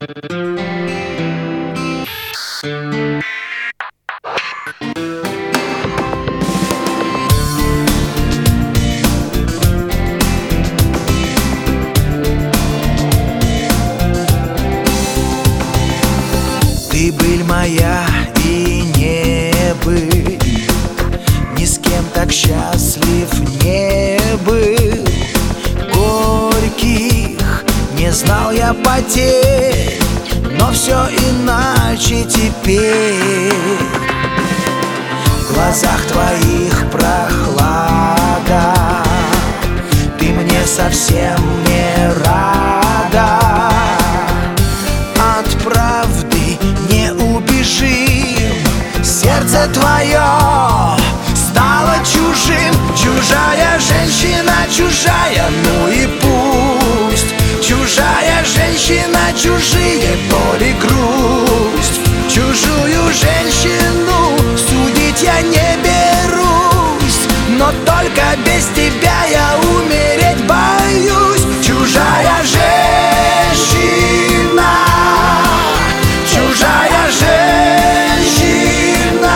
Ты быль моя и не быль, ни с кем так счастлив не был. Горьких не знал я потерь, но все иначе теперь. В глазах твоих прохлада, ты мне совсем не рада. От правды не убежим, сердце твое стало чужим. Чужая женщина, чужая, ну и пусть. Чужая женщина, чужие боли, грусть. Чужую женщину судить я не берусь, но только без тебя я умереть боюсь. Чужая женщина, чужая женщина.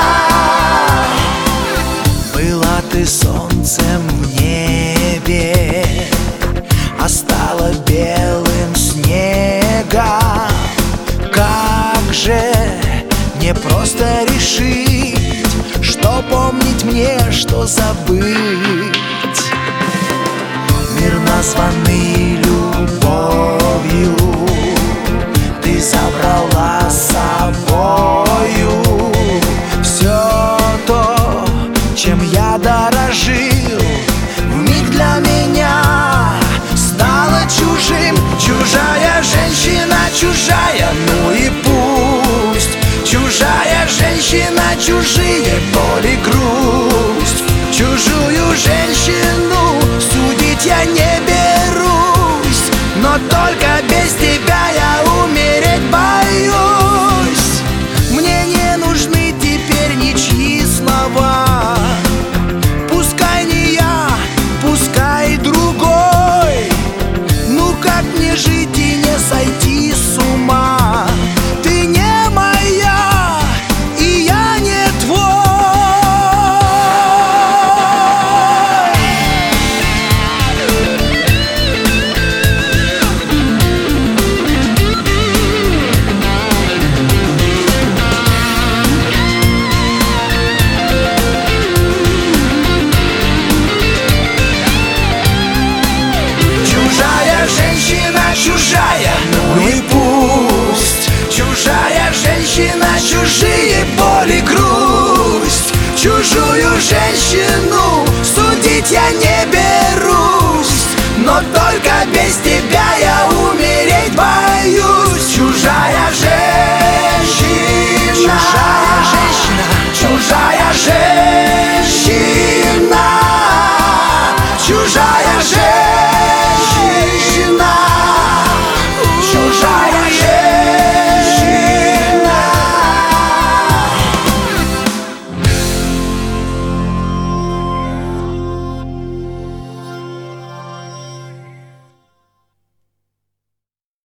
Была ты солнцем в небе, а стала белым снегом. Как же не просто решить, что помнить мне, что забыть. Мир, названный любовью, ты забрала с собою. Все то, чем я дорожил, вмиг для меня стало чужим. Чужая женщина, чужая, ну и пусть. Чужая женщина, чужие боли, грусть. Чужую женщину судить я не берусь, но только без тебя я умереть боюсь. Мне не нужны теперь ничьи слова, пускай не я, пускай другой. Ну как мне жить и не сойти с ума? Ты не моя, и я не твой. Чужая женщина, чужая, ну и пусть. Чужая женщина, чужие боли, грусть. Чужую женщину судить я не берусь, но только без тебя